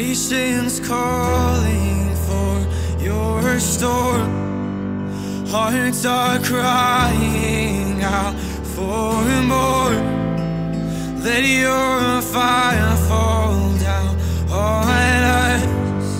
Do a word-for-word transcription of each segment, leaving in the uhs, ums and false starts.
Nations calling for your storm. Hearts are crying out for more. Let your fire fall down on us.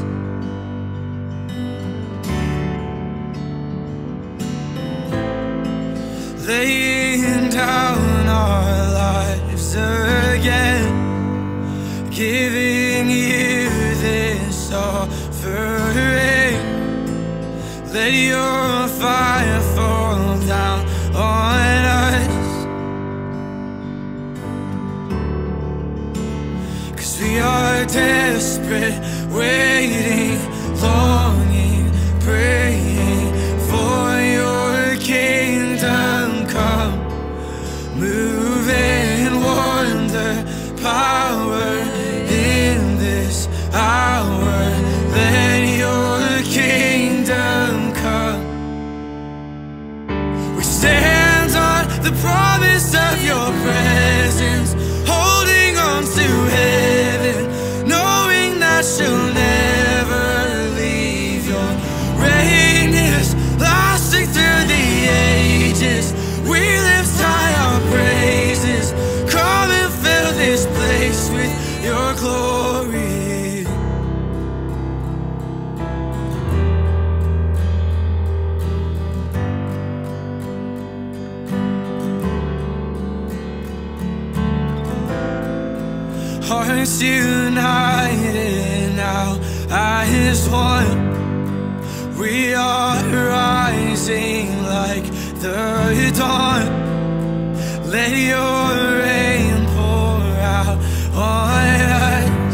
Laying down our lives again, giving you this offering. Let your fire fall down on us. 'Cause we are desperate, waiting, longing, praying for your kingdom come. Move in wonder, power in this hour. Let your kingdom come. We stand on the promise of your presence, holding on to heaven, knowing that you'll never leave. Your reign is lasting through the ages. We lift high our praises. Come and fill this place with your glory. Hearts united now as one. We are rising like the dawn. Let your rain pour out on us.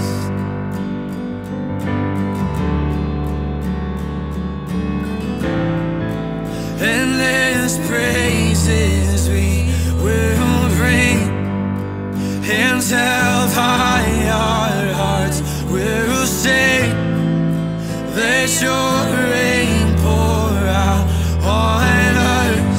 Endless praises we will bring. Hands held high, our hearts will sing. Let your rain pour out on us.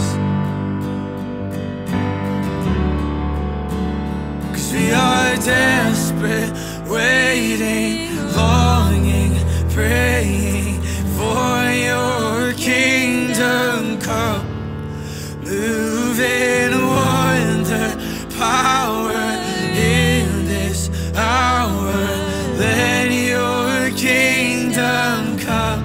'Cause we are desperate, waiting, longing, praying for your kingdom come. Move in wonder, power in this hour. Let your kingdom come.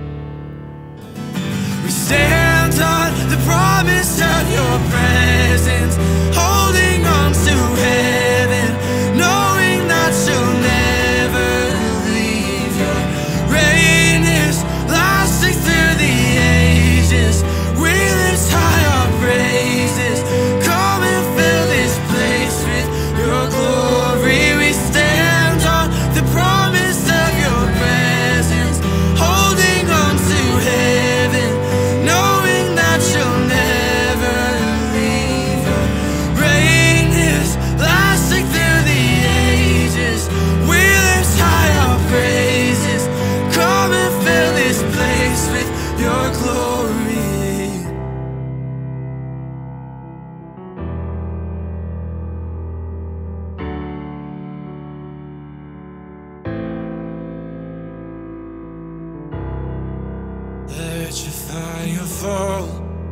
We stand on the promise of your presence, holding on to heaven, knowing that you'll never leave. Your reign is lasting through the ages. We lift high our praises. Come and fill this place with your glory. We stand on the promise of your presence, holding on to heaven, knowing that you'll never leave. Your reign is lasting through the ages. We lift high our praises. Come and fill this place with your glory. Let your fire fall,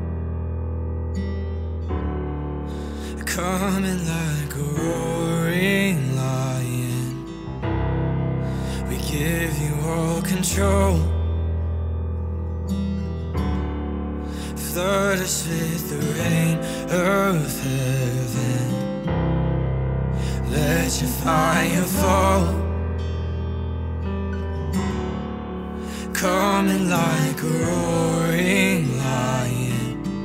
coming like a roaring lion. We give you all control. Flood us with the rain of heaven. Let your fire fall, coming like a roaring lion.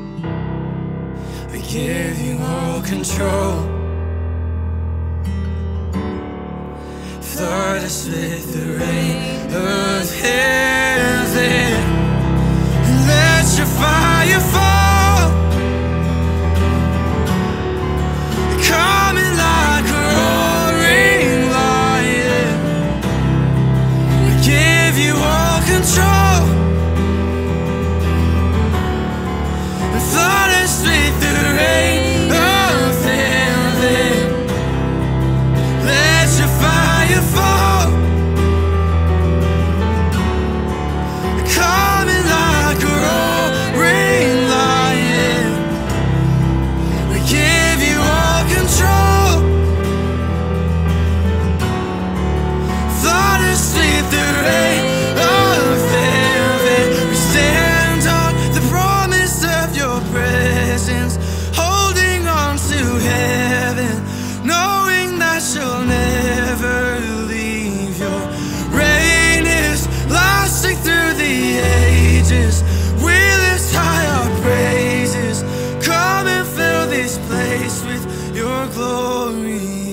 We give you all control. Flood us with the rain of heaven. Let your fire fall, coming like a roaring lion. We give you all control. And flood us with the rain of heaven. Let your fire fall, glory.